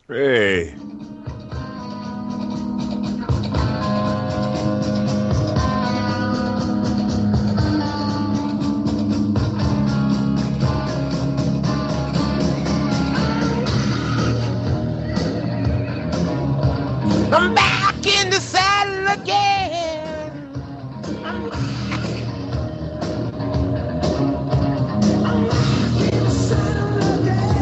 Hey. I'm back in the saddle again. I'm back in the saddle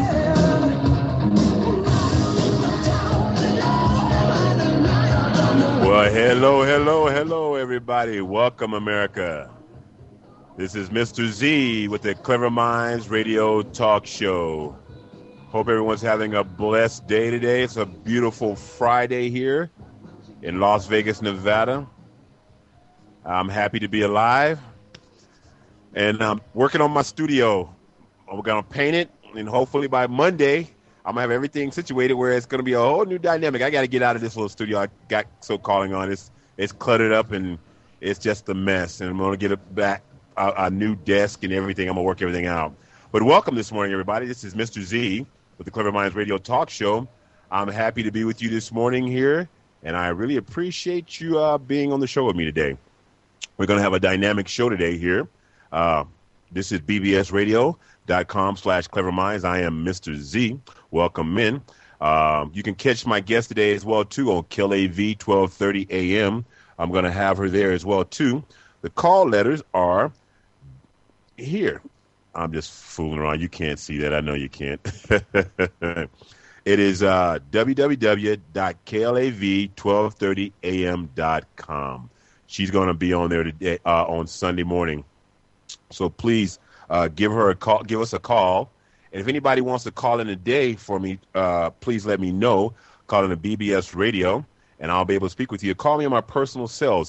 Well, hello, everybody. Welcome, America. This is Mr. Z with the Clever Minds Radio Talk Show. Hope everyone's having a blessed day today. It's a beautiful Friday here in Las Vegas, Nevada. I'm happy to be alive. And I'm working on my studio. We're going to paint it, and hopefully by Monday, I'm going to have everything situated where it's going to be a whole new dynamic. I got to get out of this little studio I got so calling on. It's cluttered up, and it's just a mess. And I'm going to get it back, a new desk and everything. I'm going to work everything out. But welcome this morning, everybody. This is Mr. Z with the Clever Minds Radio Talk Show. I'm happy to be with you this morning here, and I really appreciate you being on the show with me today. We're going to have a dynamic show today here. This is bbsradio.com/cleverminds. I am Mr. Z. Welcome in. You can catch my guest today as well, too, on KLAV 1230 a.m. I'm going to have her there as well, too. The call letters are here. I'm just fooling around. You can't see that. I know you can't. It is www.klav1230am.com. She's going to be on there today on Sunday morning. So please give her a call. Give us a call. And if anybody wants to call in today for me, please let me know. Call in the BBS Radio, and I'll be able to speak with you. Call me on my personal cell,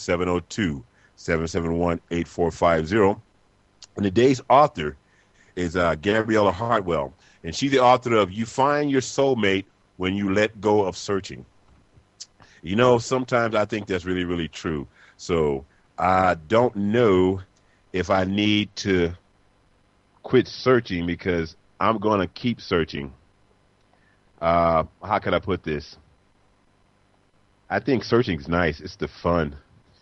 702-771-8450. And today's author is Gabriella Hartwell, and she's the author of You Find Your Soulmate When You Let Go of Searching. You know, sometimes I think that's really, really true. So I don't know if I need to quit searching because I'm going to keep searching. How can I put this? I think searching's nice. It's the fun.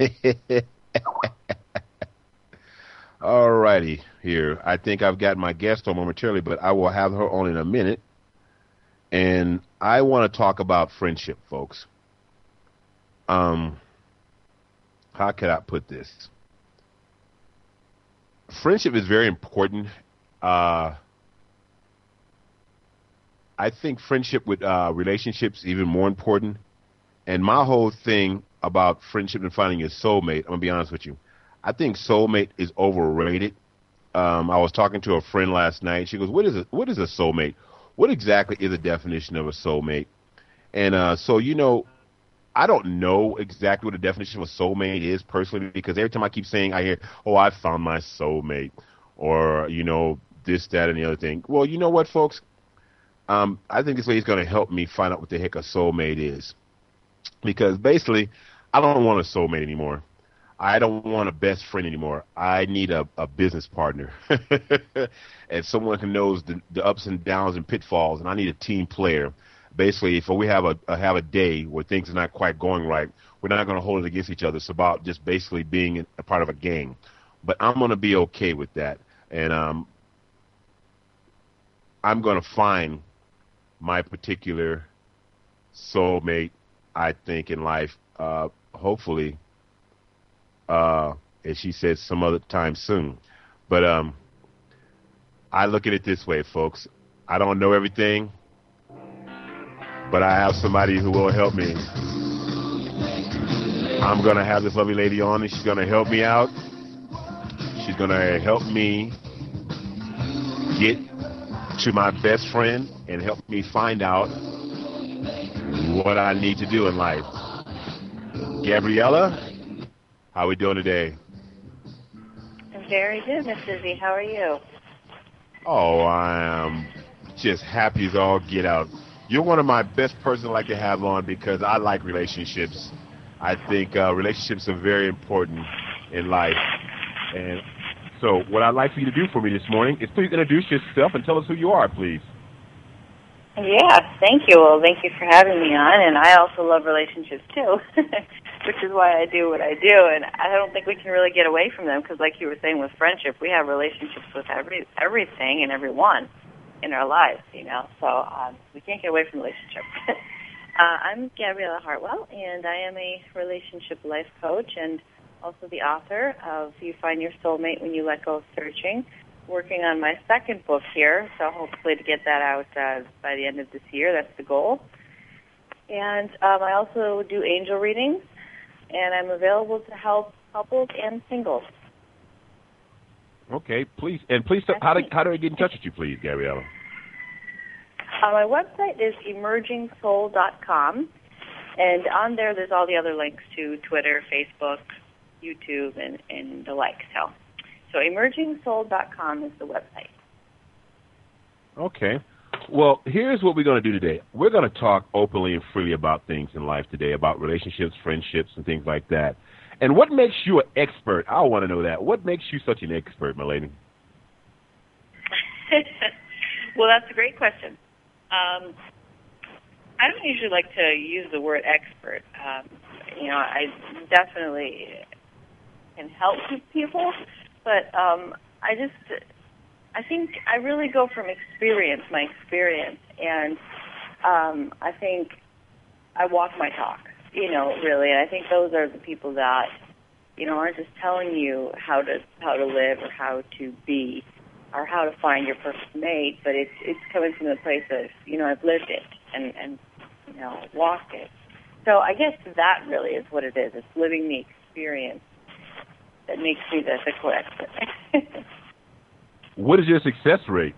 All righty, here. I think I've got my guest on momentarily, but I will have her on in a minute. And I want to talk about friendship, folks. How can I put this? Friendship is very important. I think friendship with relationships is even more important. And my whole thing about friendship and finding your soulmate, I'm going to be honest with you, I think soulmate is overrated. I was talking to a friend last night. She goes, what is a soulmate? What exactly is the definition of a soulmate? And so, you know, I don't know exactly what the definition of a soulmate is personally, because every time I keep saying, I hear, oh, I found my soulmate, or, you know, this, that, and the other thing. Well, you know what, folks? I think this lady's going to help me find out what the heck a soulmate is. Because basically, I don't want a soulmate anymore. I don't want a best friend anymore. I need a business partner and someone who knows the ups and downs and pitfalls, and I need a team player. Basically, if we have a day where things are not quite going right, we're not going to hold it against each other. It's about just basically being a part of a gang. But I'm going to be okay with that. And I'm going to find my particular soulmate, I think, in life, hopefully, as she said, some other time soon. But I look at it this way, folks. I don't know everything, but I have somebody who will help me. I'm going to have this lovely lady on, and she's going to help me out. She's going to help me get to my best friend and help me find out what I need to do in life. Gabriella, how are we doing today? Very good, Mr. Z. How are you? Oh, I am just happy as all get out. You're one of my best persons I like to have on because I like relationships. I think relationships are very important in life. And so what I'd like for you to do for me this morning is please introduce yourself and tell us who you are, please. Yeah, thank you. Well, thank you for having me on, and I also love relationships too, which is why I do what I do, and I don't think we can really get away from them because, like you were saying with friendship, we have relationships with everything and everyone in our lives, so we can't get away from relationships. I'm Gabriella Hartwell, and I am a relationship life coach and also the author of You Find Your Soulmate When You Let Go of Searching, working on my second book here, so hopefully to get that out by the end of this year. That's the goal. And I also do angel readings, and I'm available to help couples and singles. Okay, please, how do I get in touch with you, please, Gabriella? My website is emergingsoul.com, and on there's all the other links to Twitter, Facebook, YouTube, and the like. So emergingsoul.com is the website. Okay. Well, here's what we're going to do today. We're going to talk openly and freely about things in life today, about relationships, friendships, and things like that. And what makes you an expert? I want to know that. What makes you such an expert, my lady? Well, that's a great question. I don't usually like to use the word expert. I definitely can help people, but I think I really go from my experience, and I think I walk my talk, really. And I think those are the people that, aren't just telling you how to live or how to be or how to find your perfect mate, but it's coming from the place of, I've lived it and walked it. So I guess that really is what it is. It's living the experience that makes me the quote expert. What is your success rate?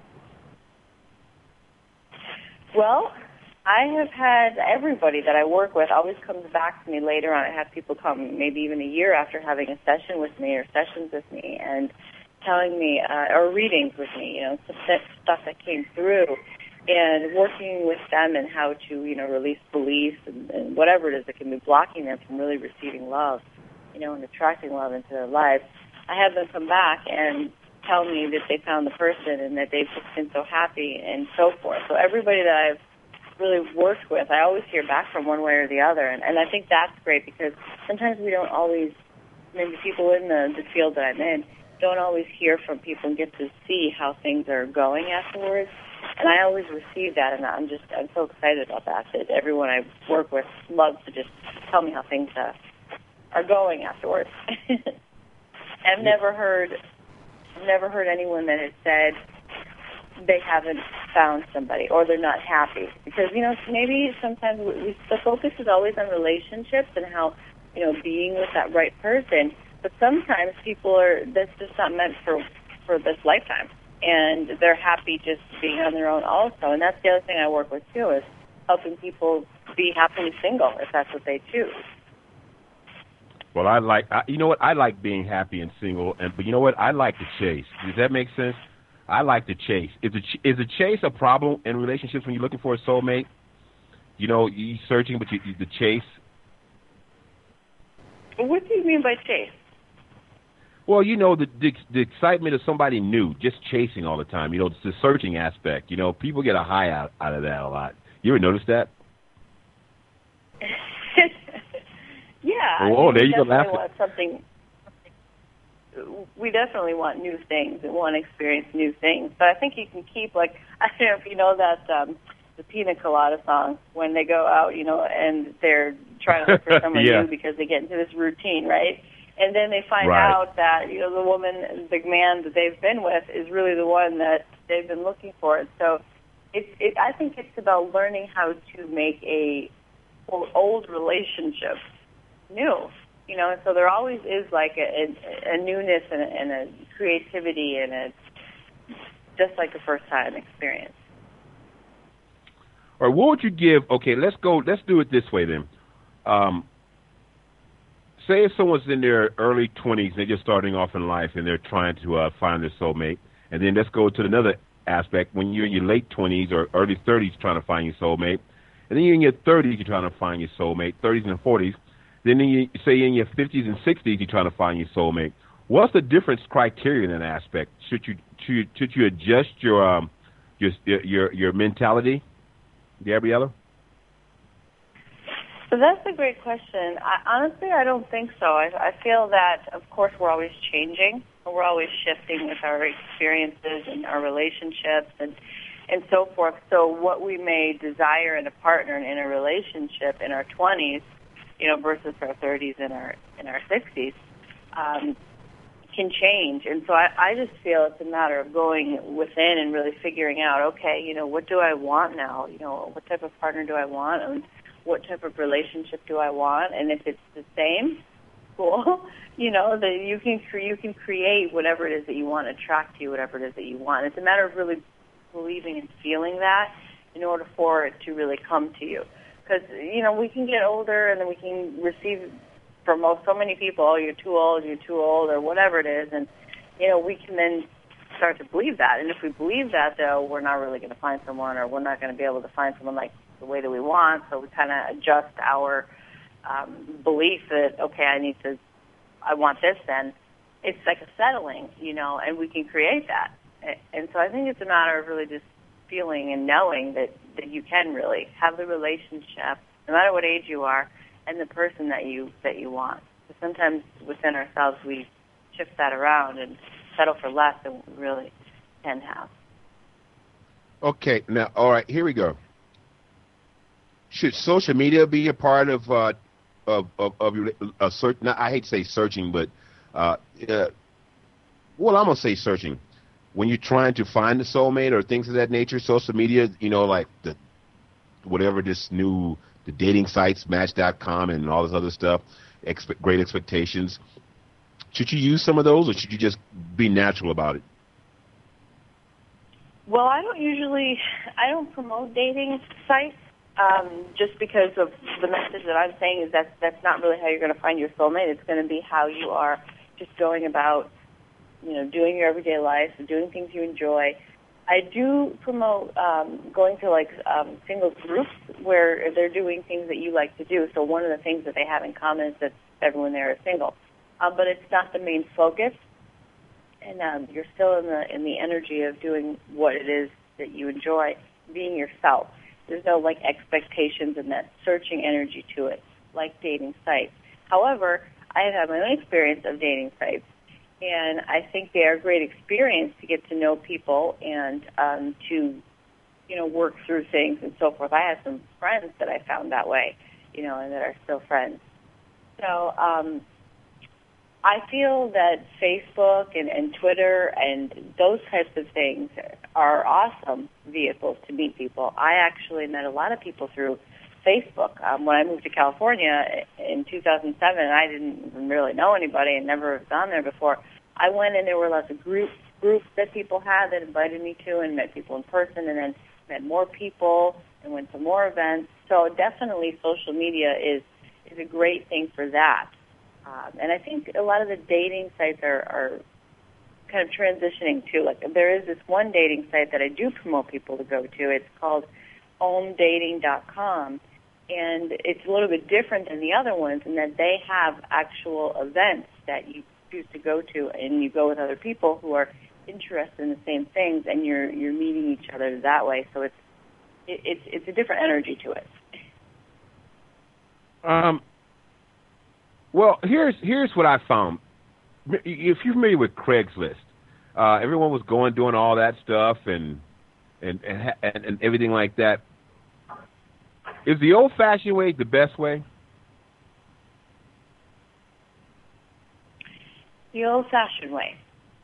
Well, I have had everybody that I work with always comes back to me later on. I have people come maybe even a year after having a session with me or sessions with me and telling me, or readings with me, stuff that came through, and working with them and how to, release beliefs and whatever it is that can be blocking them from really receiving love, and attracting love into their lives. I have them come back and tell me that they found the person and that they've just been so happy and so forth. So everybody that I've really worked with, I always hear back from one way or the other. And I think that's great because sometimes we don't always, maybe people in the field that I'm in, don't always hear from people and get to see how things are going afterwards. And I always receive that, and I'm so excited about that everyone I work with loves to just tell me how things are going afterwards. I've never heard anyone that has said they haven't found somebody or they're not happy. Because, maybe sometimes the focus is always on relationships and how, being with that right person. But sometimes that's just not meant for this lifetime. And they're happy just being on their own also. And that's the other thing I work with, too, is helping people be happily single if that's what they choose. Well, I like being happy and single, but you know what? I like to chase. Does that make sense? I like to chase. Is the chase a problem in relationships when you're looking for a soulmate? You're searching, but the chase. What do you mean by chase? Well, the excitement of somebody new, just chasing all the time. It's the searching aspect. People get a high out of that a lot. You ever notice that? Yeah. There you go. We definitely want new things and want to experience new things. But I think you can keep, I don't know if you know that the Pina Colada song, when they go out, and they're trying to look for someone new because they get into this routine, right? And then they find out that, the man that they've been with is really the one that they've been looking for. So I think it's about learning how to make a old relationship new, and so there always is a newness and a creativity and just like a first time experience. All right, what would you give? Okay, let's do it this way then. Say if someone's in their early 20s, they're just starting off in life and they're trying to find their soulmate, and then let's go to another aspect when you're in your late 20s or early 30s trying to find your soulmate, and then you're in your 30s, you're trying to find your soulmate, 30s and 40s. Then you say in your 50s and 60s, you're trying to find your soulmate. What's the difference criteria in that aspect? Should you adjust your mentality? Gabriella? So that's a great question. Honestly, I don't think so. I feel that, of course, we're always changing. We're always shifting with our experiences and our relationships and so forth. So what we may desire in a partner and in a relationship in our 20s, versus our 30s and our 60s, can change. And so I just feel it's a matter of going within and really figuring out, okay, what do I want now? What type of partner do I want? And what type of relationship do I want? And if it's the same, cool. That you can create whatever it is that you want, attract to you whatever it is that you want. It's a matter of really believing and feeling that in order for it to really come to you. Because, we can get older and then we can receive from so many people, oh, you're too old, or whatever it is. And, we can then start to believe that. And if we believe that, though, we're not really going to find someone, or we're not going to be able to find someone like the way that we want. So we kind of adjust our belief that, okay, I want this then. It's like a settling, and we can create that. And so I think it's a matter of really just feeling and knowing that you can really have the relationship, no matter what age you are, and the person that you want. But sometimes within ourselves we shift that around and settle for less than we really can have. Okay, now, all right, here we go. Should social media be a part of your search? Now, I hate to say searching, but I'm gonna say searching. When you're trying to find the soulmate or things of that nature, social media, like the dating sites, Match.com, and all this other stuff, Great Expectations. Should you use some of those, or should you just be natural about it? Well, I don't promote dating sites. Just because of the message that I'm saying is that's not really how you're going to find your soulmate. It's going to be how you are just going about, doing your everyday life, doing things you enjoy. I do promote going to single groups where they're doing things that you like to do. So one of the things that they have in common is that everyone there is single, but it's not the main focus. And you're still in the energy of doing what it is that you enjoy, being yourself. There's no expectations and that searching energy to it, like dating sites. However, I have had my own experience of dating sites, and I think they are a great experience to get to know people and to work through things and so forth. I have some friends that I found that way, and that are still friends. So I feel that Facebook and Twitter and those types of things are awesome vehicles to meet people. I actually met a lot of people through Facebook. When I moved to California in 2007, I didn't really know anybody and never have gone there before. I went and there were lots of groups that people had that invited me to, and met people in person, and then met more people and went to more events. So definitely social media is a great thing for that. And I think a lot of the dating sites are kind of transitioning too. There is this one dating site that I do promote people to go to. It's called OMDating.com, and it's a little bit different than the other ones in that they have actual events that you choose to go to, and you go with other people who are interested in the same things, and you're meeting each other that way. So it's a different energy to it. Well, here's what I found. If you're familiar with Craigslist, everyone was doing all that stuff and everything like that. Is the old-fashioned way the best way? The old-fashioned way.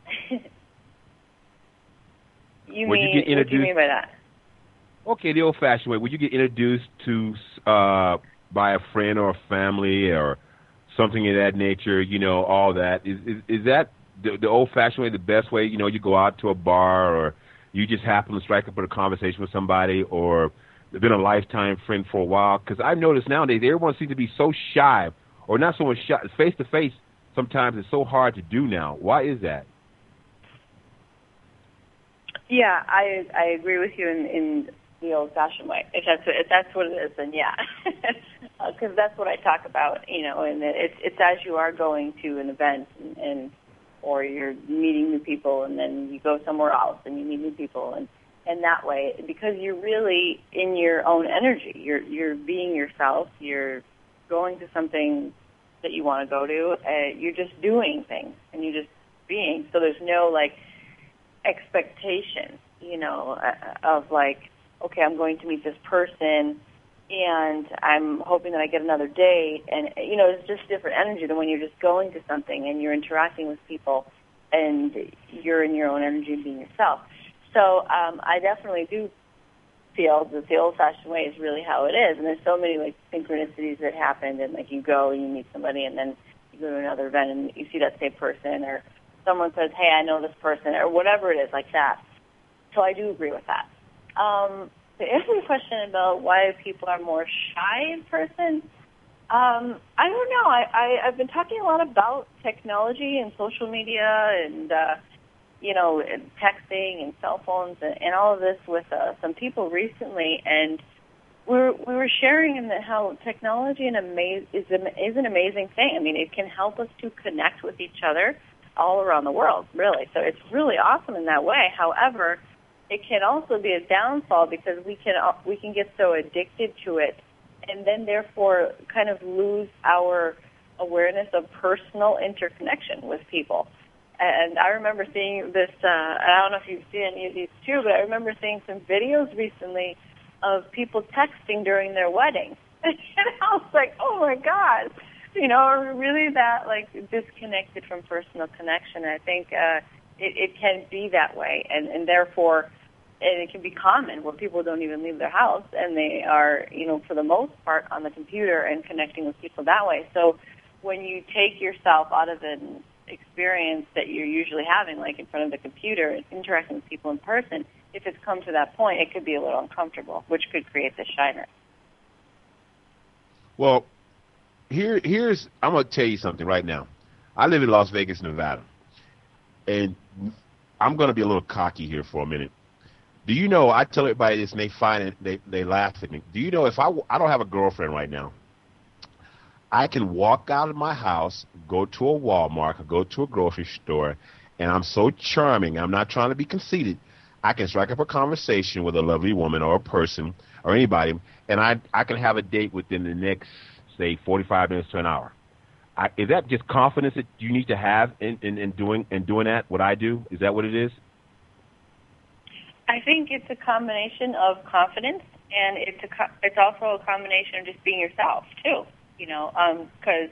What do you mean by that? Okay, the old-fashioned way. Would you get introduced to by a friend or a family or something of that nature, all that. Is that the old-fashioned way, the best way? You go out to a bar, or you just happen to strike up a conversation with somebody, or they've been a lifetime friend for a while. Because I've noticed nowadays everyone seems to be so shy, or not so much shy. Face-to-face sometimes it's so hard to do now. Why is that? Yeah, I agree with you in the old-fashioned way. If that's what it is, then yeah. Because that's what I talk about, and it's as you are going to an event or you're meeting new people, and then you go somewhere else and you meet new people, and in that way, because you're really in your own energy. You're being yourself. You're going to something that you want to go to. You're just doing things, and you're just being. So there's no like expectation, of like, okay, I'm going to meet this person, and I'm hoping that I get another date. And it's just different energy than when you're just going to something and you're interacting with people, and you're in your own energy and being yourself. So I definitely do feel that the old-fashioned way is really how it is. And there's so many like synchronicities that happen, and like you go and you meet somebody, and then you go to another event and you see that same person, or someone says, hey, I know this person, or whatever it is like that. So I do agree with that. To answer your question about why people are more shy in person, I don't know. I've been talking a lot about technology and social media and and texting and cell phones and all of this with some people recently, and we were sharing in how technology is an amazing thing. I mean, it can help us to connect with each other all around the world, really. So it's really awesome in that way. However, it can also be a downfall because we can get so addicted to it, and then therefore kind of lose our awareness of personal interconnection with people. And I remember seeing this, I don't know if you've seen any of these too, but I remember seeing some videos recently of people texting during their wedding. And I was like, oh my God, really that like disconnected from personal connection. And I think it can be that way, and therefore it can be common where people don't even leave their house, and they are, for the most part on the computer and connecting with people that way. So when you take yourself out of an experience that you're usually having, like in front of the computer and interacting with people in person, if it's come to that point, it could be a little uncomfortable, which could create this shyness. Well, here's I'm going to tell you something right now. I live in Las Vegas, Nevada, and I'm going to be a little cocky here for a minute. Do you know, I tell everybody this, and they find it, they laugh at me. Do you know, if I don't have a girlfriend right now, I can walk out of my house, go to a Walmart, or go to a grocery store, and I'm so charming, I'm not trying to be conceited, I can strike up a conversation with a lovely woman or a person or anybody, and I can have a date within the next, say, 45 minutes to an hour. Is that just confidence that you need to have in doing that, what I do? Is that what it is? I think it's a combination of confidence, and it's also a combination of just being yourself, too. Because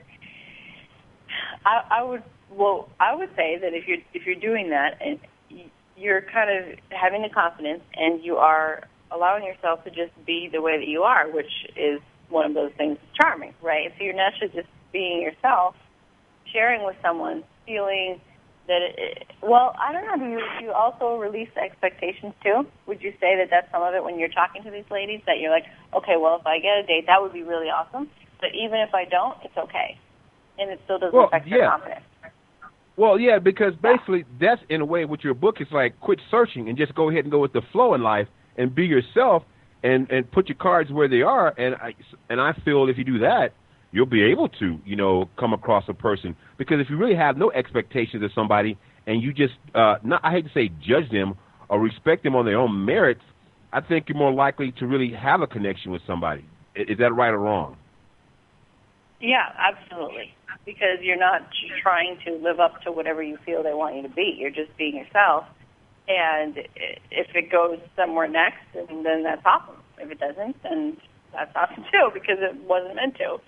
I would say that if you're doing that, and you're kind of having the confidence, and you are allowing yourself to just be the way that you are, which is one of those things charming, right? So you're naturally just being yourself, sharing with someone, feeling that I don't know, do you also release expectations too? Would you say that that's some of it when you're talking to these ladies, that you're like, okay, well, if I get a date, that would be really awesome, but even if I don't, it's okay, and it still doesn't affect their confidence? Well, yeah, because basically that's in a way what your book is like. Quit searching and just go ahead and go with the flow in life and be yourself and put your cards where they are. And I feel if you do that, you'll be able to, come across a person. Because if you really have no expectations of somebody and you just, I hate to say judge them or respect them on their own merits, I think you're more likely to really have a connection with somebody. Is that right or wrong? Yeah, absolutely. Because you're not trying to live up to whatever you feel they want you to be. You're just being yourself. And if it goes somewhere next, then that's awesome. If it doesn't, then that's awesome too, because it wasn't meant to.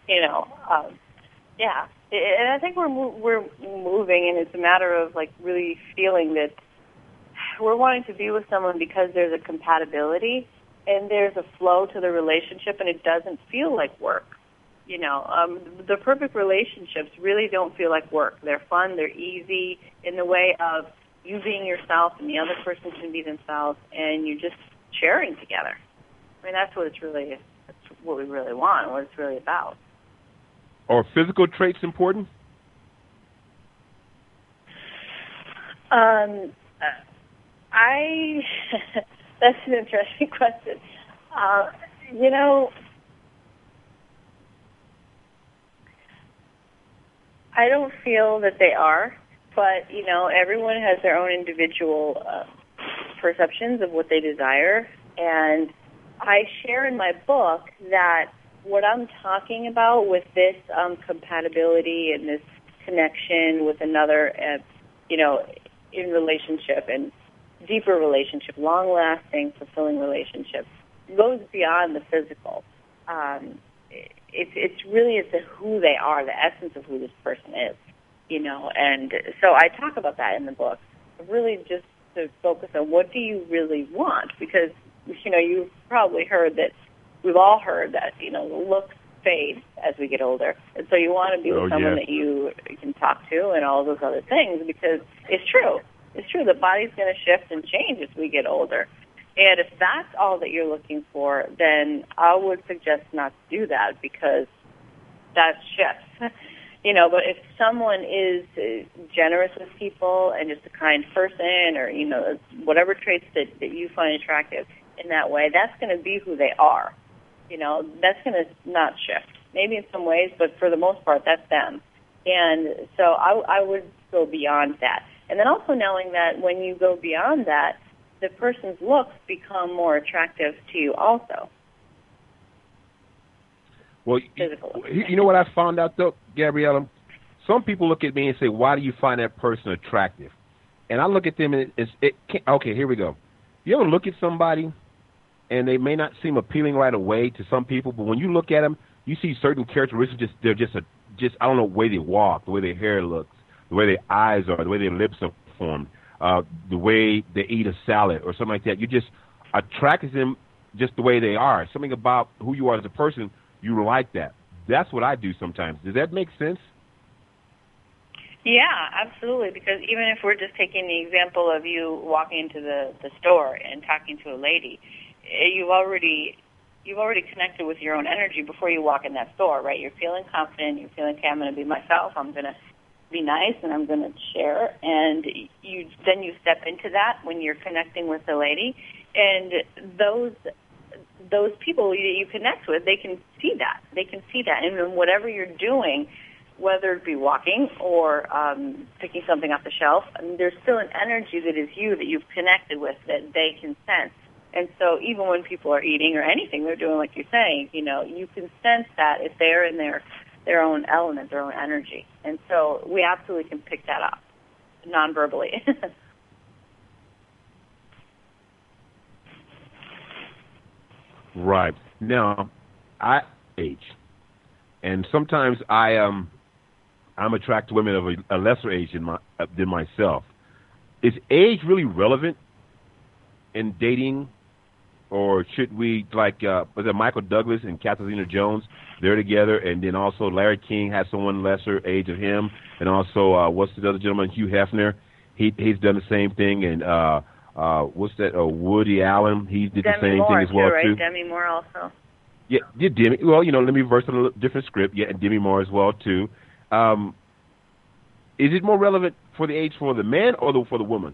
Yeah. And I think we're moving, and it's a matter of like really feeling that we're wanting to be with someone because there's a compatibility and there's a flow to the relationship, and it doesn't feel like work. The perfect relationships really don't feel like work. They're fun. They're easy in the way of you being yourself and the other person can be themselves, and you're just sharing together. I mean, that's what we really want, what it's really about. Are physical traits important? That's an interesting question. I don't feel that they are, but, everyone has their own individual perceptions of what they desire. And I share in my book that what I'm talking about with this compatibility and this connection with another, in relationship and deeper relationship, long-lasting, fulfilling relationships, goes beyond the physical. It's really who they are, the essence of who this person is, And so I talk about that in the book, really just to focus on what do you really want, because you've probably heard that. We've all heard that, the looks fade as we get older. And so you want to be with someone that you can talk to and all those other things, because it's true. It's true. The body's going to shift and change as we get older. And if that's all that you're looking for, then I would suggest not to do that, because that shifts. But if someone is generous with people and just a kind person, or, whatever traits that you find attractive in that way, that's going to be who they are. That's going to not shift. Maybe in some ways, but for the most part, that's them. And so I would go beyond that. And then also knowing that when you go beyond that, the person's looks become more attractive to you also. Well, you know what I found out, though, Gabriella? Some people look at me and say, why do you find that person attractive? And I look at them and okay, here we go. You ever look at somebody and they may not seem appealing right away to some people, but when you look at them, you see certain characteristics. They're just I don't know, the way they walk, the way their hair looks, the way their eyes are, the way their lips are formed, the way they eat a salad or something like that. You just attract them just the way they are. Something about who you are as a person, you like that. That's what I do sometimes. Does that make sense? Yeah, absolutely, because even if we're just taking the example of you walking into the store and talking to a lady, you've already connected with your own energy before you walk in that store, right? You're feeling confident. You're feeling, okay, I'm going to be myself. I'm going to be nice, and I'm going to share. And you step into that when you're connecting with the lady, and those people that you connect with, they can see that. They can see that, and then whatever you're doing, whether it be walking or picking something off the shelf, I mean, there's still an energy that is you that you've connected with that they can sense. And so even when people are eating or anything they're doing, like you're saying, you can sense that if they're in their own element, their own energy. And so we absolutely can pick that up non-verbally. Right. Now, I age, and sometimes I'm attracted to women of a lesser age than myself. Is age really relevant in dating? Or should we, was it Michael Douglas and Kathleen Jones? They're together, and then also Larry King has someone lesser age of him, and also what's the other gentleman, Hugh Hefner? He's done the same thing, and what's that? Woody Allen, he did the same thing as well too. Demi Moore also. Yeah, Demi. Well, let me verse a little different script. Yeah, and Demi Moore as well too. Is it more relevant for the age for the man or for the woman?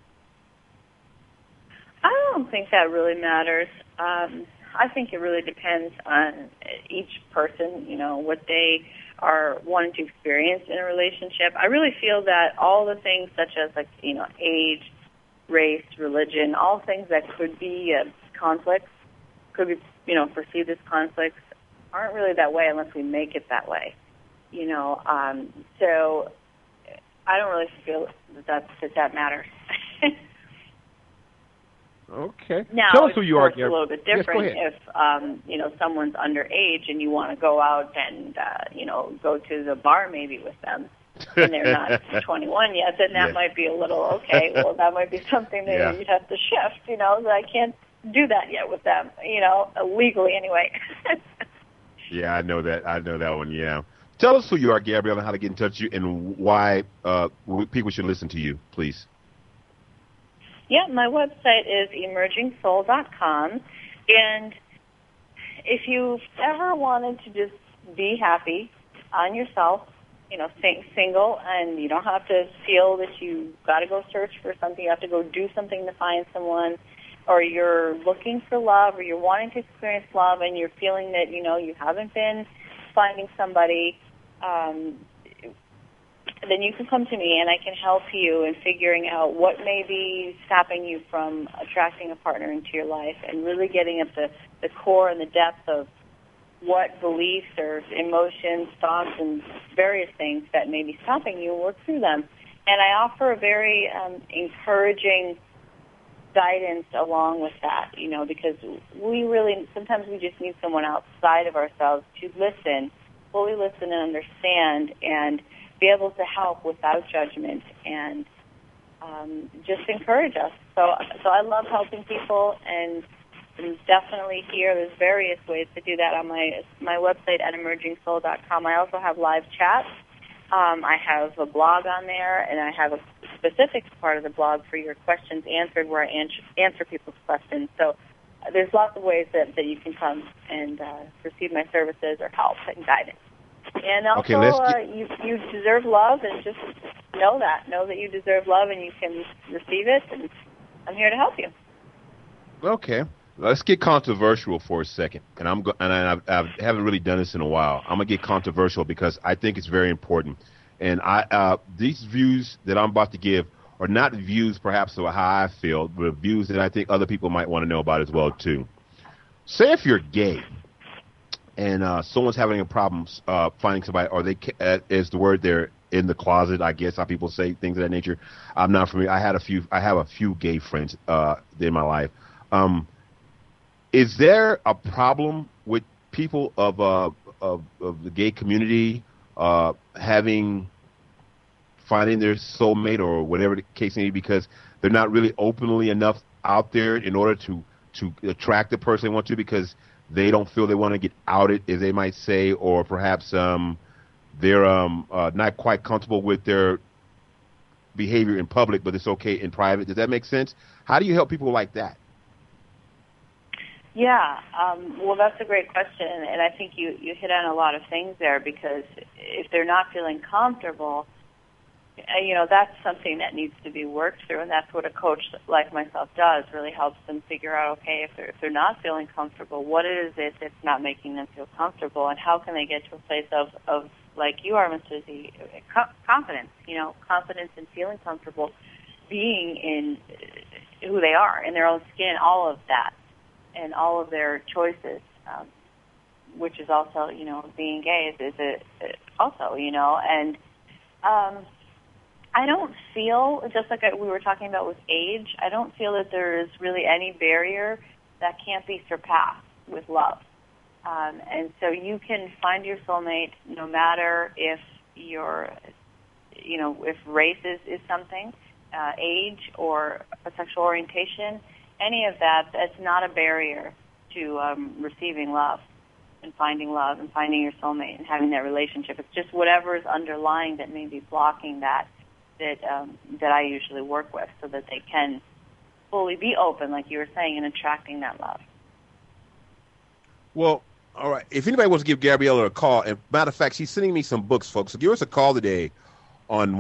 I don't think that really matters. I think it really depends on each person, what they are wanting to experience in a relationship. I really feel that all the things such as, age, race, religion, all things that could be conflicts, could be, perceived as conflicts, aren't really that way unless we make it that way. So I don't really feel that matters. Okay. Now, tell us who you are. It's a little bit different if, someone's underage and you want to go out and, go to the bar maybe with them and they're not 21 yet, then that might be a little, okay, well, that might be something that you'd have to shift, that I can't do that yet with them, legally anyway. Yeah, I know that one, yeah. Tell us who you are, Gabrielle, and how to get in touch with you and why people should listen to you, please. Yeah, my website is emergingsoul.com, and if you've ever wanted to just be happy on yourself, single, and you don't have to feel that you got to go search for something, you have to go do something to find someone, or you're looking for love, or you're wanting to experience love, and you're feeling that, you haven't been finding somebody, then you can come to me and I can help you in figuring out what may be stopping you from attracting a partner into your life and really getting at the core and the depth of what beliefs or emotions, thoughts, and various things that may be stopping you, work through them. And I offer a very encouraging guidance along with that, because sometimes we just need someone outside of ourselves to listen, fully listen and understand, and be able to help without judgment and just encourage us. So I love helping people, and I'm definitely here. There's various ways to do that on my website at emergingsoul.com. I also have live chats. I have a blog on there, and I have a specific part of the blog for your questions answered where I answer people's questions. So there's lots of ways that you can come and receive my services or help and guidance. And also, you deserve love, and just know that you deserve love, and you can receive it. And I'm here to help you. Okay, let's get controversial for a second. And I haven't really done this in a while. I'm gonna get controversial because I think it's very important. And these views that I'm about to give are not views, perhaps, of how I feel, but views that I think other people might want to know about as well too. Say if you're gay, and someone's having a problem finding somebody, or they is the word they're in the closet, I guess, how people say things of that nature. I'm not familiar. I have a few gay friends in my life. Is there a problem with people of the gay community finding their soulmate or whatever the case may be, because they're not really openly enough out there in order to attract the person they want to, because they don't feel they want to get outed, as they might say, or perhaps they're not quite comfortable with their behavior in public, but it's okay in private? Does that make sense? How do you help people like that? Yeah, well, that's a great question, and I think you hit on a lot of things there, because if they're not feeling comfortable, that's something that needs to be worked through, and that's what a coach like myself does, really helps them figure out, okay, if they're not feeling comfortable, what is it that's not making them feel comfortable, and how can they get to a place of like you are, Mr. Z, confidence, confidence in feeling comfortable being in who they are, in their own skin, all of that, and all of their choices, which is also, being gay is also, and I don't feel, just like we were talking about with age, I don't feel that there is really any barrier that can't be surpassed with love. And so you can find your soulmate no matter if if race is something, age or a sexual orientation, any of that's not a barrier to receiving love and finding your soulmate and having that relationship. It's just whatever is underlying that may be blocking that I usually work with, so that they can fully be open, like you were saying, and attracting that love. Well, all right. If anybody wants to give Gabriella a call, and matter of fact, she's sending me some books, folks. So give us a call today on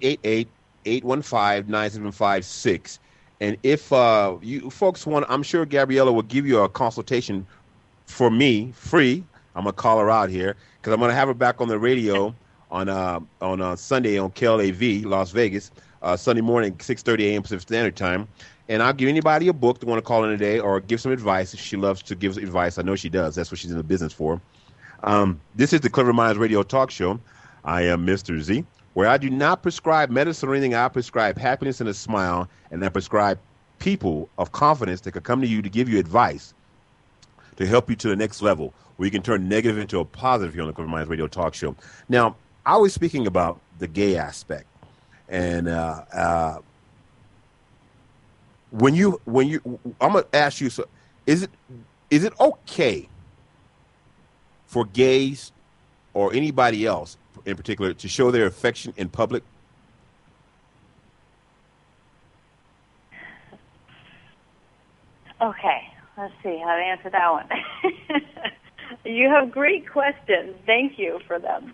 1-888-815-9756. And if you folks want, I'm sure Gabriella will give you a consultation for me, free. I'm going to call her out here because I'm going to have her back on the radio on Sunday on KLAV, Las Vegas, Sunday morning, 6:30 a.m. Pacific Standard Time. And I'll give anybody a book that want to call in today or give some advice if she loves to give advice. I know she does. That's what she's in the business for. This is the Clever Minds Radio Talk Show. I am Mr. Z, where I do not prescribe medicine or anything. I prescribe happiness and a smile, and I prescribe people of confidence that can come to you to give you advice to help you to the next level, where you can turn negative into a positive here on the Clever Minds Radio Talk Show. Now, I was speaking about the gay aspect, and when you, I'm gonna ask you, so is it okay for gays or anybody else in particular to show their affection in public? Okay, let's see how to answer that one. You have great questions. Thank you for them.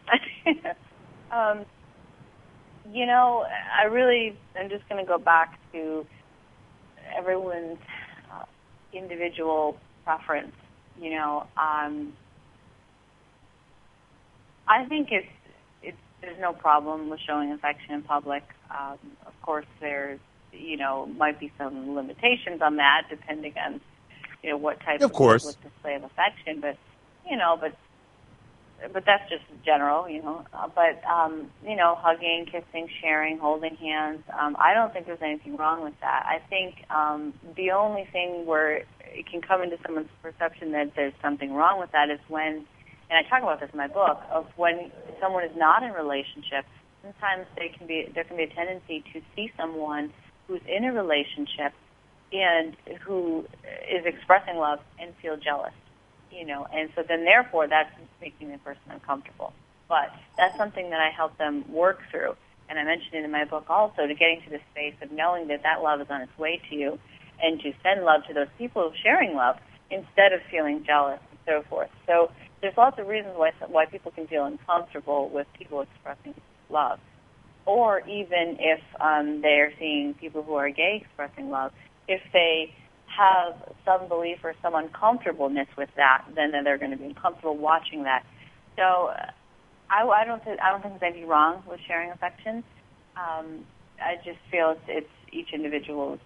I'm just going to go back to everyone's individual preference. I think it's there's no problem with showing affection in public. Of course, there's, might be some limitations on that depending on, what type of public display of affection. But, but that's just general, hugging, kissing, sharing, holding hands. I don't think there's anything wrong with that. I think the only thing where it can come into someone's perception that there's something wrong with that is when, and I talk about this in my book, of when someone is not in a relationship. Sometimes there can be a tendency to see someone who's in a relationship and who is expressing love and feel jealous, and so then therefore that's making the person uncomfortable. But that's something that I help them work through, and I mentioned it in my book also, to getting to the space of knowing that that love is on its way to you, and to send love to those people sharing love instead of feeling jealous and so forth. So there's lots of reasons why people can feel uncomfortable with people expressing love. Or even if they're seeing people who are gay expressing love, if they have some belief or some uncomfortableness with that, then they're going to be uncomfortable watching that. So I don't think there's anything wrong with sharing affection. I just feel it's each individual's,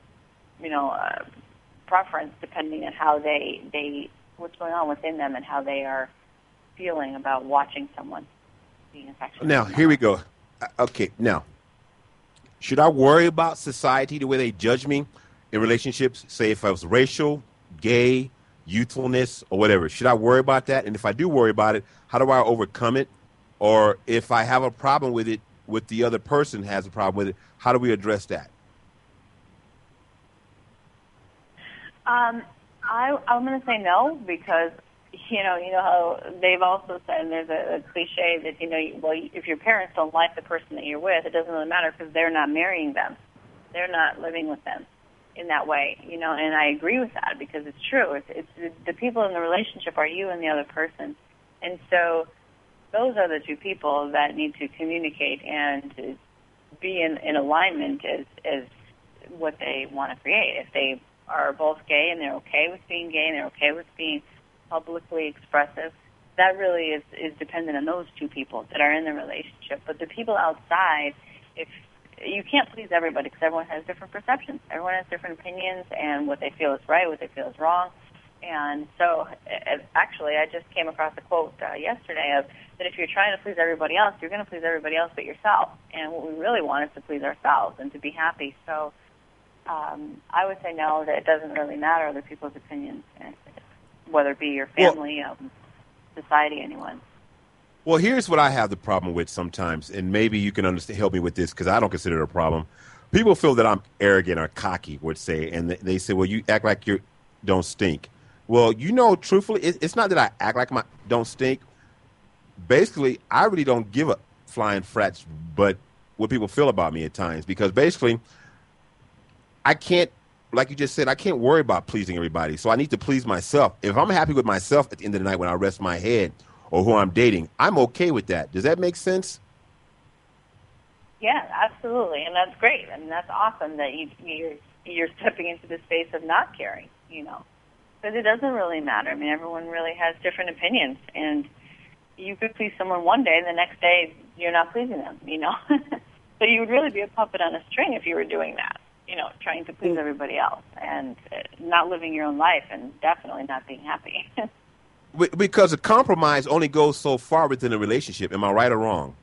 preference depending on how they what's going on within them and how they are feeling about watching someone being affectionate. Now, here we go. Okay, now, should I worry about society, the way they judge me in relationships? Say if I was racial, gay, youthfulness, or whatever. Should I worry about that? And if I do worry about it, how do I overcome it? Or if I have a problem with it, with the other person has a problem with it, how do we address that? I'm going to say no, because you know how they've also said, and there's a cliche that if your parents don't like the person that you're with, it doesn't really matter because they're not marrying them, they're not living with them in that way, and I agree with that because it's true. It's the people in the relationship are you and the other person, and so those are the two people that need to communicate and to be in alignment as what they want to create. If they are both gay and they're okay with being gay and they're okay with being publicly expressive, that really is dependent on those two people that are in the relationship. But the people outside, if you can't please everybody because everyone has different perceptions, everyone has different opinions, and what they feel is right, what they feel is wrong. And so, actually, I just came across a quote yesterday of that if you're trying to please everybody else, you're going to please everybody else but yourself. And what we really want is to please ourselves and to be happy. So I would say no, that it doesn't really matter other people's opinions, whether it be your family, society, anyone. Well, here's what I have the problem with sometimes, and maybe you can help me with this because I don't consider it a problem. People feel that I'm arrogant or cocky, would say, and they say, well, you act like you don't stink. Well, truthfully, it's not that I act like don't stink. Basically, I really don't give a flying frats but what people feel about me at times, because basically I can't, like you just said, I can't worry about pleasing everybody. So I need to please myself. If I'm happy with myself at the end of the night when I rest my head or who I'm dating, I'm okay with that. Does that make sense? Yeah, absolutely. And that's great. I mean, that's awesome that you're stepping into the space of not caring, because it doesn't really matter. I mean, everyone really has different opinions, and you could please someone one day and the next day you're not pleasing them, So you would really be a puppet on a string if you were doing that. Trying to please everybody else and not living your own life and definitely not being happy. Because a compromise only goes so far within a relationship. Am I right or wrong?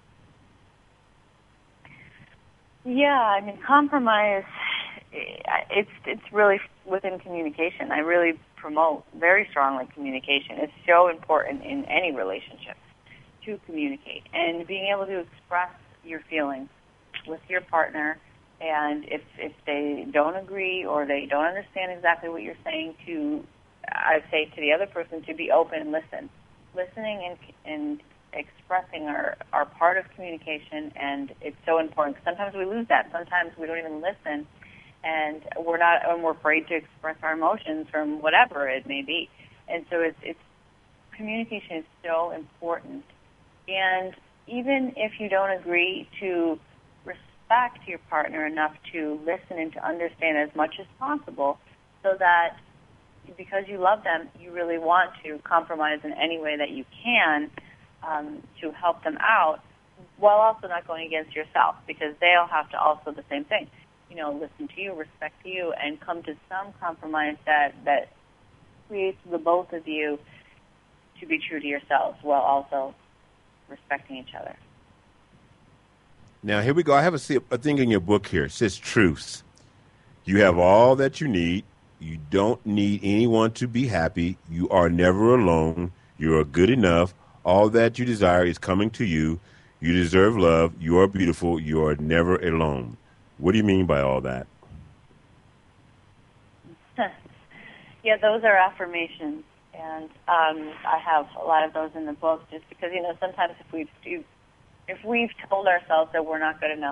Yeah, I mean, compromise, it's really within communication. I really promote very strongly communication. It's so important in any relationship to communicate and being able to express your feelings with your partner. And if they don't agree or they don't understand exactly what you're saying, I say to the other person to be open and listen. Listening and expressing are part of communication, and it's so important. Sometimes we lose that. Sometimes we don't even listen, and we're afraid to express our emotions from whatever it may be. And so it's communication is so important. And even if you don't agree to respect your partner enough to listen and to understand as much as possible, so that because you love them, you really want to compromise in any way that you can to help them out, while also not going against yourself, because they'll have to also the same thing, listen to you, respect you, and come to some compromise that creates the both of you to be true to yourselves while also respecting each other. Now, here we go. I have a thing in your book here. It says truths. You have all that you need. You don't need anyone to be happy. You are never alone. You are good enough. All that you desire is coming to you. You deserve love. You are beautiful. You are never alone. What do you mean by all that? Yeah, those are affirmations. And I have a lot of those in the book just because, sometimes if we've told ourselves that we're not good enough,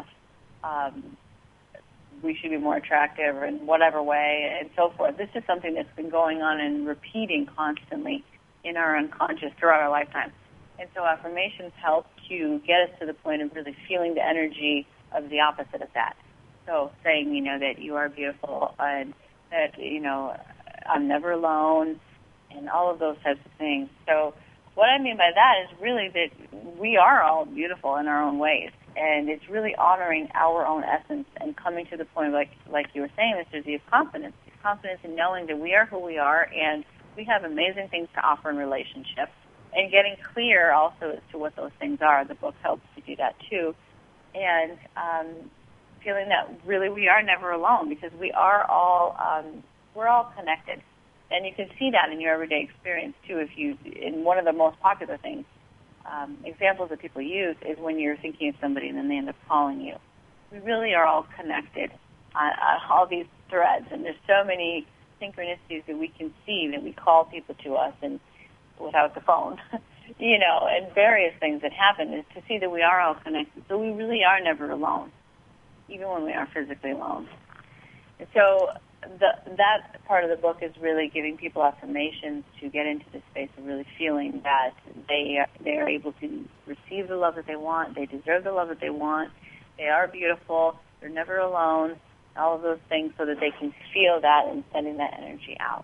we should be more attractive or in whatever way and so forth. This is something that's been going on and repeating constantly in our unconscious throughout our lifetime. And so affirmations help to get us to the point of really feeling the energy of the opposite of that. So saying, that you are beautiful and that, I'm never alone and all of those types of things. So what I mean by that is really that we are all beautiful in our own ways. And it's really honoring our own essence and coming to the point, like you were saying, Mr. Z, of confidence. Confidence in knowing that we are who we are and we have amazing things to offer in relationships. And getting clear also as to what those things are. The book helps to do that too. And feeling that really we are never alone because we are all, we're all connected. And you can see that in your everyday experience too. In one of the most popular things, examples that people use is when you're thinking of somebody and then they end up calling you. We really are all connected on all these threads, and there's so many synchronicities that we can see that we call people to us and without the phone, and various things that happen is to see that we are all connected. So we really are never alone, even when we are physically alone. And so that part of the book is really giving people affirmations to get into the space of really feeling that they are able to receive the love that they want, they deserve the love that they want, they are beautiful, they're never alone, all of those things so that they can feel that and sending that energy out.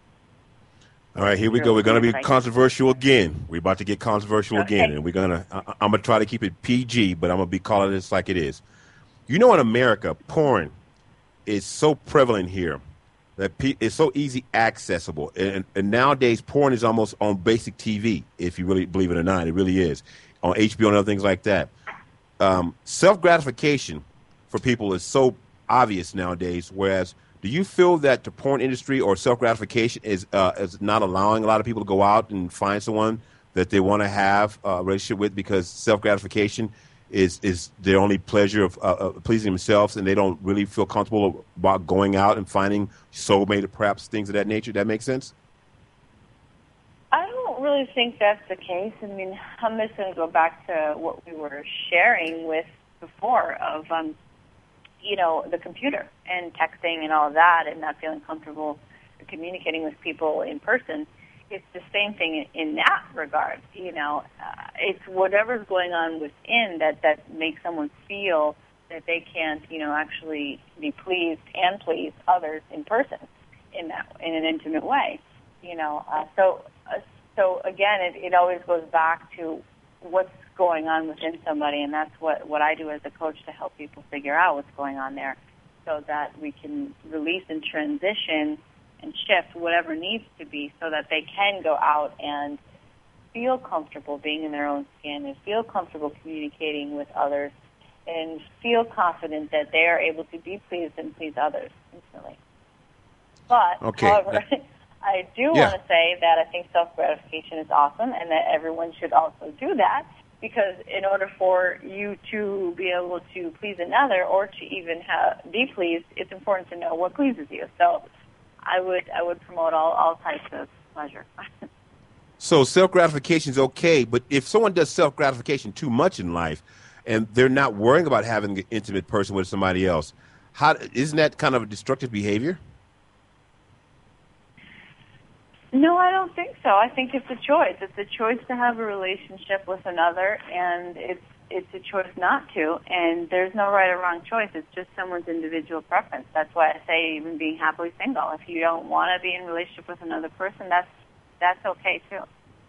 All right, here we go. We're going to be controversial again. We're about to get controversial again, and I'm going to try to keep it PG, but I'm going to be calling this like it is. In America, porn is so prevalent here that it's so easy accessible. And nowadays, porn is almost on basic TV, if you really believe it or not. It really is. On HBO and other things like that. Self-gratification for people is so obvious nowadays, whereas do you feel that the porn industry or self-gratification is not allowing a lot of people to go out and find someone that they want to have a relationship with because self-gratification is their only pleasure of pleasing themselves, and they don't really feel comfortable about going out and finding soulmate or perhaps things of that nature? That makes sense? I don't really think that's the case. I mean, I'm just going to go back to what we were sharing with before of the computer and texting and all of that and not feeling comfortable communicating with people in person. It's the same thing in that regard. It's whatever's going on within that makes someone feel that they can't, actually be pleased and please others in person in an intimate way. So again, it always goes back to what's going on within somebody, and that's what I do as a coach to help people figure out what's going on there so that we can release and transition and shift whatever needs to be so that they can go out and feel comfortable being in their own skin and feel comfortable communicating with others and feel confident that they are able to be pleased and please others instantly. But, however, I do want to say that I think self-gratification is awesome and that everyone should also do that, because in order for you to be able to please another or to even be pleased, it's important to know what pleases you. So I would promote all types of pleasure. So self-gratification is okay, but if someone does self-gratification too much in life and they're not worrying about having an intimate person with somebody else, isn't that kind of a destructive behavior? No, I don't think so. I think it's a choice. It's a choice to have a relationship with another, and it's a choice not to. And there's no right or wrong choice. It's just someone's individual preference. That's why I say even being happily single. If you don't want to be in a relationship with another person, that's okay too.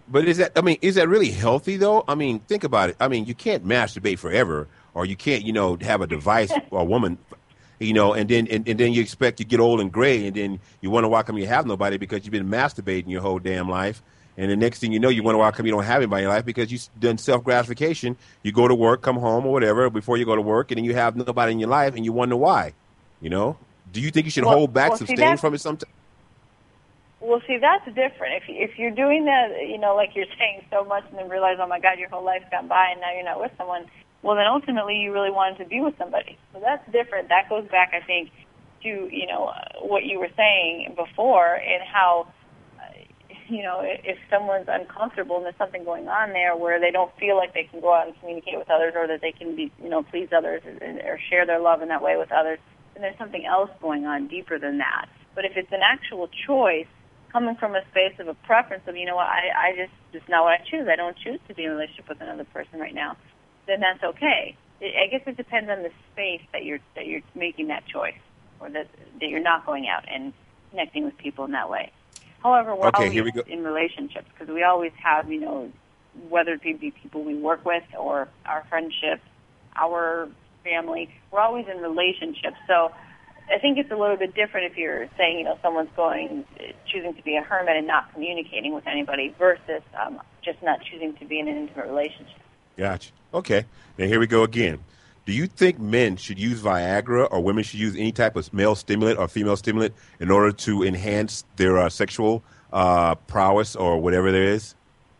But is that really healthy though? I mean, think about it. I mean, you can't masturbate forever, or you can't, have a device or a woman, and then you expect to get old and gray, and then you wonder why come you have nobody because you've been masturbating your whole damn life. And the next thing you know, you wonder why come you don't have anybody in your life because you've done self-gratification. You go to work, come home or whatever before you go to work, and then you have nobody in your life, and you wonder why. Do you think you should hold back, abstain from it sometimes? Well, see, that's different. If you're doing that, like you're saying so much and then realize, oh, my God, your whole life's gone by and now you're not with someone, well, then ultimately you really wanted to be with somebody. So that's different. That goes back, I think, to, what you were saying before and how, if someone's uncomfortable and there's something going on there where they don't feel like they can go out and communicate with others or that they can be, please others or share their love in that way with others, then there's something else going on deeper than that. But if it's an actual choice, coming from a space of a preference of, I just not what I choose. I don't choose to be in a relationship with another person right now. Then that's okay. I guess it depends on the space that you're making that choice, or that you're not going out and connecting with people in that way. However, we're always in relationships because we always have, whether it be people we work with or our friendships, our family, we're always in relationships. So I think it's a little bit different if you're saying, someone's choosing to be a hermit and not communicating with anybody versus just not choosing to be in an intimate relationship. Gotcha. Okay. Now here we go again. Do you think men should use Viagra or women should use any type of male stimulant or female stimulant in order to enhance their sexual prowess or whatever there is?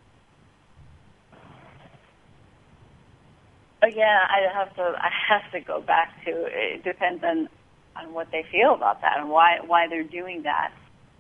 Again, I have to go back to it depends on what they feel about that and why they're doing that.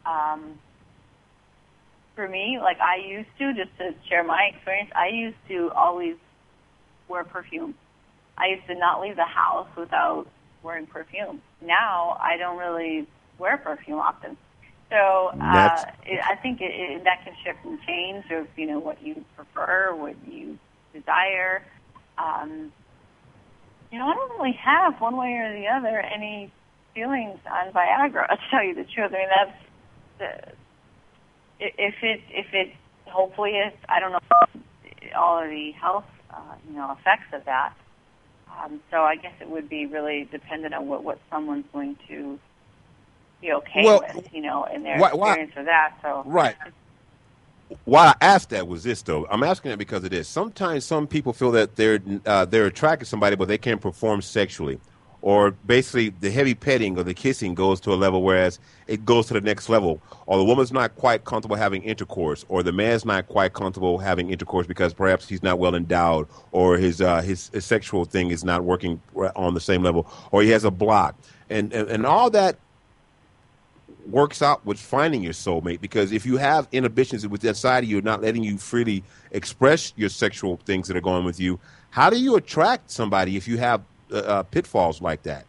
For me, like I used to, just to share my experience, I used to always wear perfume. I used to not leave the house without wearing perfume. Now I don't really wear perfume often. So I think that can shift and change of, what you prefer, what you desire. I don't really have one way or the other any feelings on Viagra, to tell you the truth. I mean, that's if it hopefully is, I don't know all of the health effects of that. So I guess it would be really dependent on what someone's going to be okay with, in their experience of that. So right. Why I asked that was this, though. I'm asking that because of this. Sometimes some people feel that they're attracted to somebody, but they can't perform sexually. Or basically the heavy petting or the kissing goes to a level, whereas it goes to the next level. Or the woman's not quite comfortable having intercourse, or the man's not quite comfortable having intercourse because perhaps he's not well endowed, or his sexual thing is not working on the same level, or he has a block. And all that works out with finding your soulmate, because if you have inhibitions with that side of you, not letting you freely express your sexual things that are going with you, how do you attract somebody if you have pitfalls like that?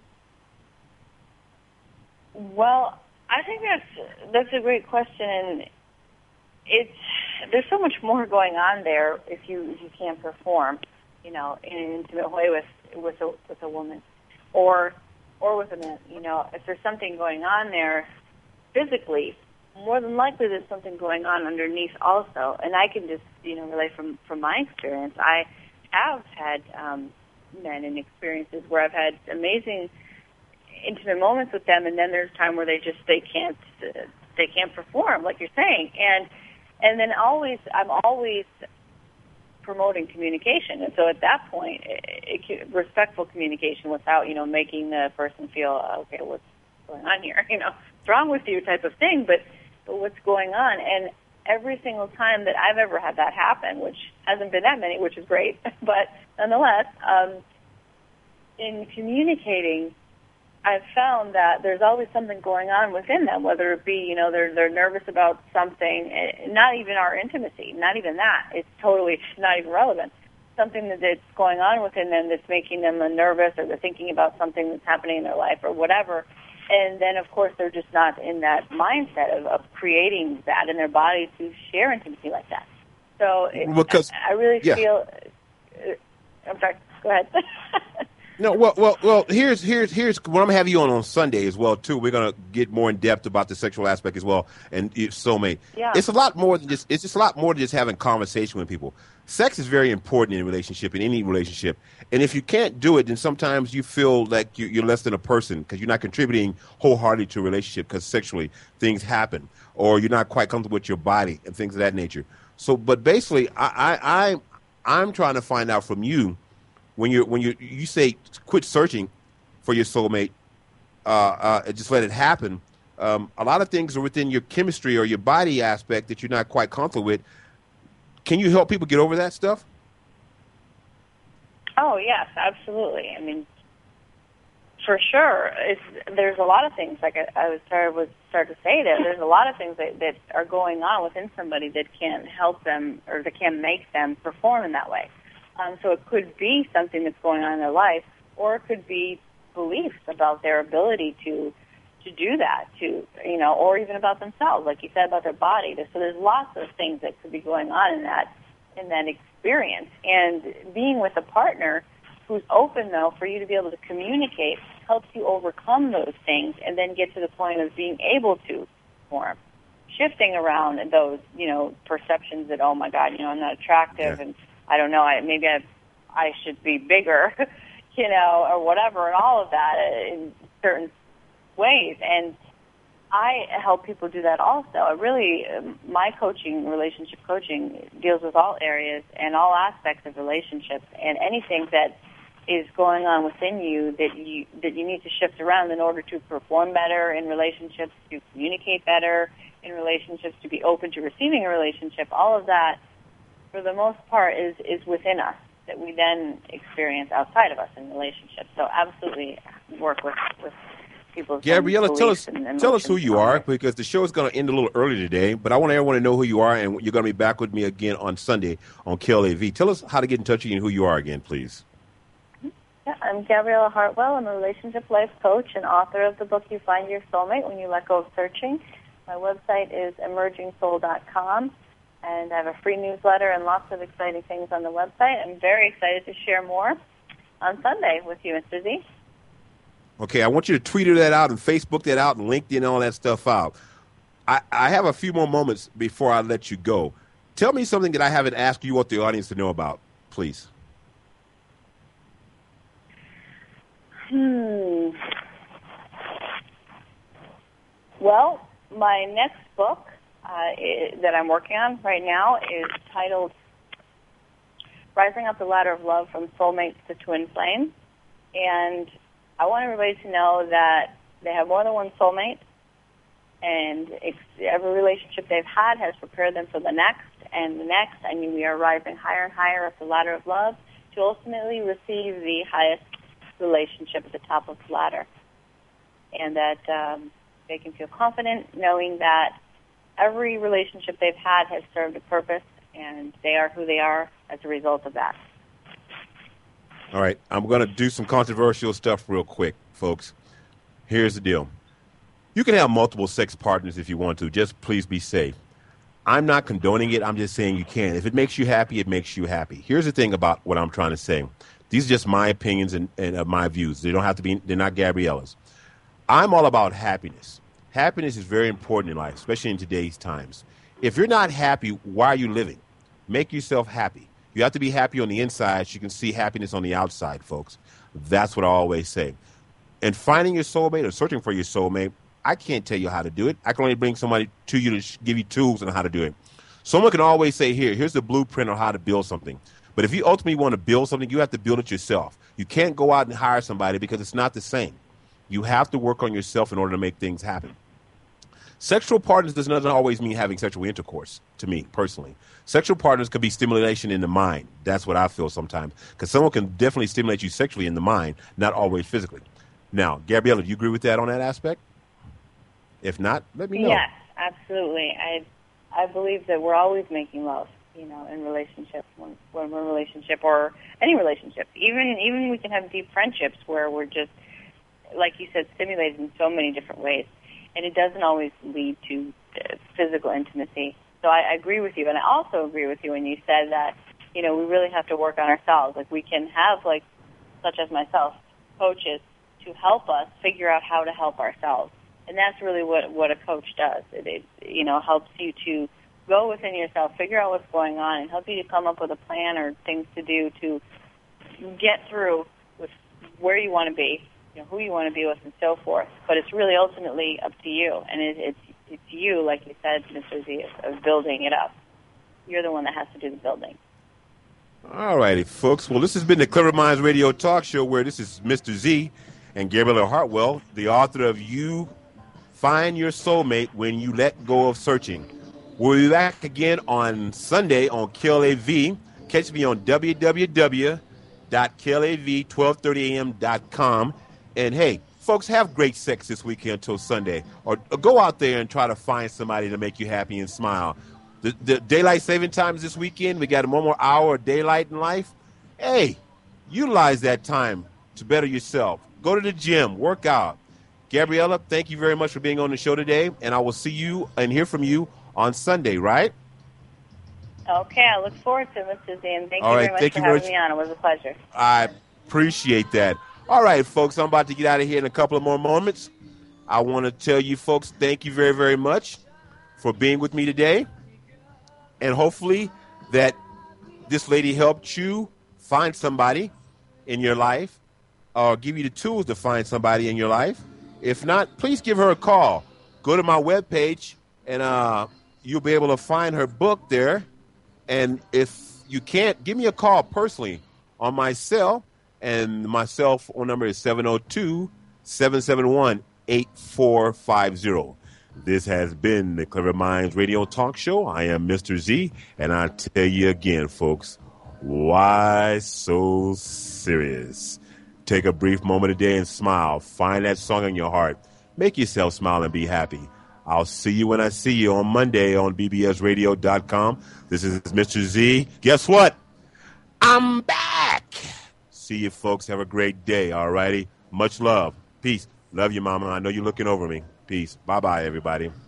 Well, I think that's a great question, and there's so much more going on there if you can't perform, in an intimate way with a woman, or with a man. If there's something going on there physically, more than likely there's something going on underneath also. And I can just relate from my experience. I have had men and experiences where I've had amazing intimate moments with them, and then there's time where they can't perform, like you're saying, and then I'm always promoting communication, and so at that point, respectful communication without making the person feel okay, what's going on here, what's wrong with you type of thing, but what's going on. And every single time that I've ever had that happen, which hasn't been that many, which is great, but nonetheless, in communicating, I've found that there's always something going on within them, whether it be, they're nervous about something, not even our intimacy, not even that. It's not even relevant. Something that's going on within them that's making them nervous, or they're thinking about something that's happening in their life or whatever. And then, of course, they're just not in that mindset of creating that in their body to share intimacy like that. So I really feel... I'm sorry, go ahead. No, well. Here's what I'm gonna have you on Sunday as well too. We're gonna get more in depth about the sexual aspect as well, and soulmate. Yeah. It's a lot more than just. It's just a lot more than just having conversation with people. Sex is very important in a relationship, in any relationship. And if you can't do it, then sometimes you feel like you're less than a person because you're not contributing wholeheartedly to a relationship because sexually things happen, or you're not quite comfortable with your body and things of that nature. So, but basically, I'm trying to find out from you. When you say quit searching for your soulmate, just let it happen. A lot of things are within your chemistry or your body aspect that you're not quite comfortable with. Can you help people get over that stuff? Oh, yes, absolutely. I mean, for sure. There's a lot of things, like I was start to say that there's a lot of things that are going on within somebody that can help them or that can make them perform in that way. So it could be something that's going on in their life, or it could be beliefs about their ability to do that, or even about themselves, like you said, about their body. So there's lots of things that could be going on in that experience. And being with a partner who's open, though, for you to be able to communicate helps you overcome those things and then get to the point of being able to perform. Shifting around those, perceptions that, oh, my God, I'm not attractive, and I don't know, maybe I should be bigger, or whatever, and all of that in certain ways. And I help people do that also. My relationship coaching, deals with all areas and all aspects of relationships, and anything that is going on within you that you need to shift around in order to perform better in relationships, to communicate better in relationships, to be open to receiving a relationship. All of that, for the most part, is within us that we then experience outside of us in relationships. So absolutely work with people's Gabriella, tell us who you are, it. because the show is going to end a little early today, but I want everyone to know who you are, and you're going to be back with me again on Sunday on KLAV. Tell us how to get in touch with you and who you are again, please. Yeah, I'm Gabriella Hartwell. I'm a relationship life coach and author of the book You Find Your Soulmate When You Let Go of Searching. My website is emergingsoul.com. And I have a free newsletter and lots of exciting things on the website. I'm very excited to share more on Sunday with you, Mr. Z. Okay, I want you to tweet that out and Facebook that out and LinkedIn and all that stuff out. I have a few more moments before I let you go. Tell me something that I haven't asked you want the audience to know about, please. Well, my next book that I'm working on right now is titled Rising Up the Ladder of Love from Soulmates to Twin Flames. And I want everybody to know that they have more than one soulmate, and every relationship they've had has prepared them for the next and the next, and we are rising higher and higher up the ladder of love to ultimately receive the highest relationship at the top of the ladder. And that they can feel confident knowing that every relationship they've had has served a purpose, and they are who they are as a result of that. All right, I'm going to do some controversial stuff real quick, folks. Here's the deal. You can have multiple sex partners if you want to. Just please be safe. I'm not condoning it. I'm just saying you can. If it makes you happy, it makes you happy. Here's the thing about what I'm trying to say. These are just my opinions and my views. They don't have to be. They're not Gabriella's. I'm all about happiness. Happiness is very important in life, especially in today's times. If you're not happy, why are you living? Make yourself happy. You have to be happy on the inside so you can see happiness on the outside, folks. That's what I always say. And finding your soulmate or searching for your soulmate, I can't tell you how to do it. I can only bring somebody to you to give you tools on how to do it. Someone can always say, here's the blueprint on how to build something. But if you ultimately want to build something, you have to build it yourself. You can't go out and hire somebody because it's not the same. You have to work on yourself in order to make things happen. Sexual partners doesn't always mean having sexual intercourse, to me, personally. Sexual partners could be stimulation in the mind. That's what I feel sometimes. Because someone can definitely stimulate you sexually in the mind, not always physically. Now, Gabriella, do you agree with that on that aspect? If not, let me know. Yes, absolutely. I believe that we're always making love, in relationships, when we're in a relationship or any relationship. Even we can have deep friendships where we're just, like you said, stimulated in so many different ways. And it doesn't always lead to physical intimacy. So I agree with you. And I also agree with you when you said that, we really have to work on ourselves. Like, we can have, such as myself, coaches to help us figure out how to help ourselves. And that's really what a coach does. It helps you to go within yourself, figure out what's going on, and help you to come up with a plan or things to do to get through with where you want to be, who you want to be with, and so forth. But it's really ultimately up to you, and it's you, like you said, Mr. Z, of building it up. You're the one that has to do the building. All righty, folks. Well, this has been the Clever Minds Radio Talk Show, where this is Mr. Z and Gabriella Hartwell, the author of You Find Your Soulmate When You Let Go of Searching. We'll be back again on Sunday on KLAV. Catch me on www.klav1230am.com. And, hey, folks, have great sex this weekend until Sunday. Or go out there and try to find somebody to make you happy and smile. The daylight saving times this weekend, we got one more hour of daylight in life. Hey, utilize that time to better yourself. Go to the gym, work out. Gabriella, thank you very much for being on the show today, and I will see you and hear from you on Sunday, right? Okay, I look forward to it, Mr. Z, and thank you very much for having me on. It was a pleasure. I appreciate that. All right, folks, I'm about to get out of here in a couple of more moments. I want to tell you folks, thank you very, very much for being with me today, and hopefully that this lady helped you find somebody in your life or give you the tools to find somebody in your life. If not, please give her a call. Go to my webpage, and you'll be able to find her book there. And if you can't, give me a call personally on my cell, and my cell phone number is 702-771-8450. This has been the Clever Minds Radio Talk Show. I am Mr. Z, and I tell you again, folks, why so serious? Take a brief moment a day and smile. Find that song in your heart. Make yourself smile and be happy. I'll see you when I see you on Monday on bbsradio.com. This is Mr. Z. Guess what? I'm back. See you, folks. Have a great day, all righty? Much love. Peace. Love you, Mama. I know you're looking over me. Peace. Bye-bye, everybody.